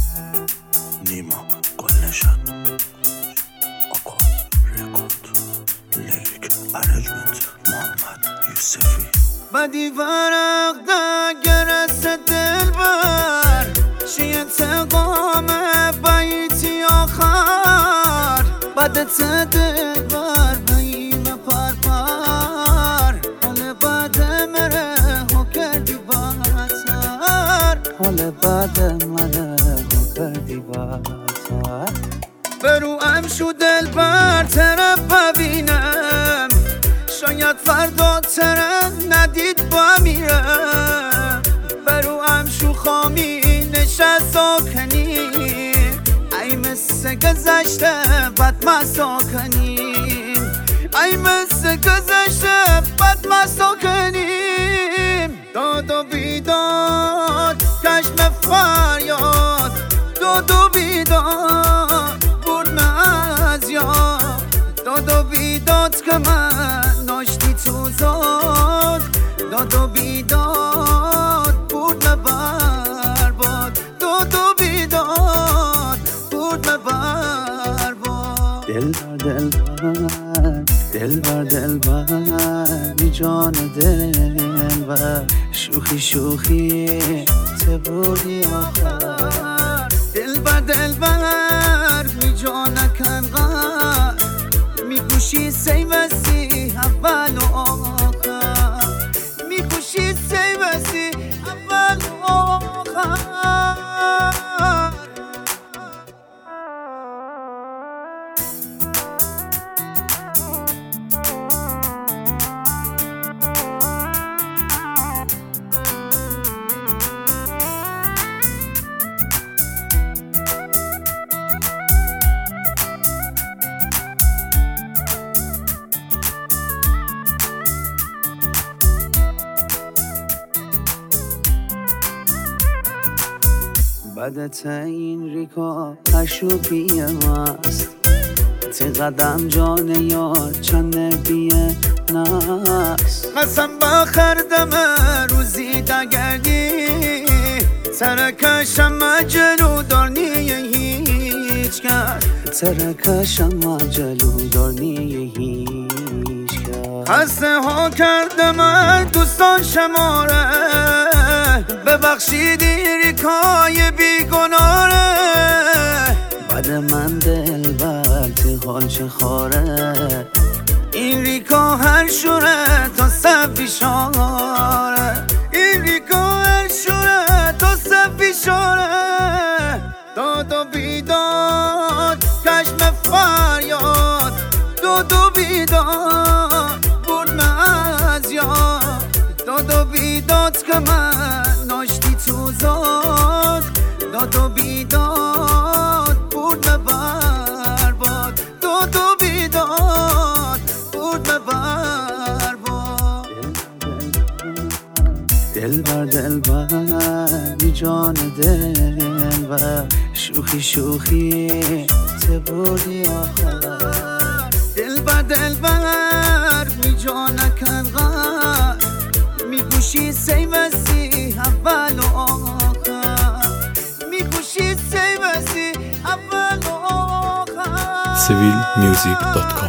نیما گل نشد آقا رکورد لیک ارنجمنت محمد یوسفی بدی ورق دگرس دلبر شی انتقام بیتی آخر بدت دلبر بیم پرپر حال بد مره ها کردی بدتر حال بد مره ها کردی بدتر برو امشو دلبر تره ببینم شاید فردا تره ندید با میرم برو امشو خامی نشست ساکنی ای مثل گذشته بد مساکنیم ای مثل گذشته بد مساکنیم داد و بیداد کشم فریاد داد و بیداد برنه از یاد داد و بیداد که من ناشتی تو زاد داد و بیداد برنه برباد داد و بیداد برنه برباد دلبر دلبر بی جان دلبر شوخی تو بودی آخر دلبر بی جان کنقر میکوشی سیوستی اول و آخر میکوشی سیوستی اول و آخر بدت این ریکا پشوبی ماست تی قدم جان یار چند بیه نست قسم بخردم روزی دگردی ترکشم جلو دارنی هیچ کرد ترکشم جلو دارنی هیچ کرد خسته ها کردم دوستان شماره ببخشیدی ریکای بیگناره بعد من دلبر تی حال چه خاره این ریکا هر شوره تا صفی شاره این ریکا هر شوره تا صفی شاره داد و بیداد کشم فریاد داد و بیداد برنه از یاد داد و بیداد که من ناشتی تو زاد داد و بیداد برنه برباد داد و بیداد برنه برباد دلبر بی جان دلبر شوخی تو بودی آخر دلبر بی جان کنقر میکوشی سیوستی اول و آخر میکوشی سیوستی اول و آخر civilmusic.com